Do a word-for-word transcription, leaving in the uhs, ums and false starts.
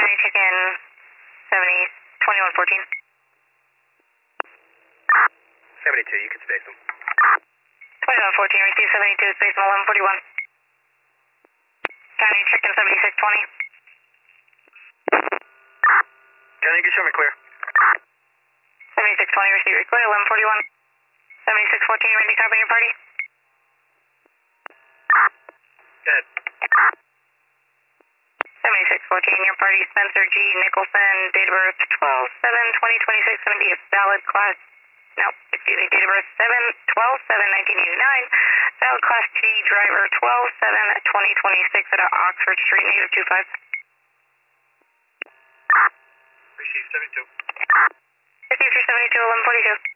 County check-in seventy, twenty-one fourteen. seventy-two, you can space them. twenty-one fourteen, receive seventy-two, space eleven forty-one. County check-in seventy-six twenty. County, you can show me clear. seventy-six twenty, receive clear, eleven forty-one. seventy-six fourteen, ready to copy your party? Good. seventy-six fourteen, your party, Spencer G. Nicholson, date of birth twelve seven twenty twenty-six, going to be a valid class, no, excuse me, date of birth seven twelve seven nineteen eighty-nine, valid class G driver twelve seven twenty twenty-six at Oxford Street, negative two five. Receive seventy-two. Receive seventy-two, eleven forty-two.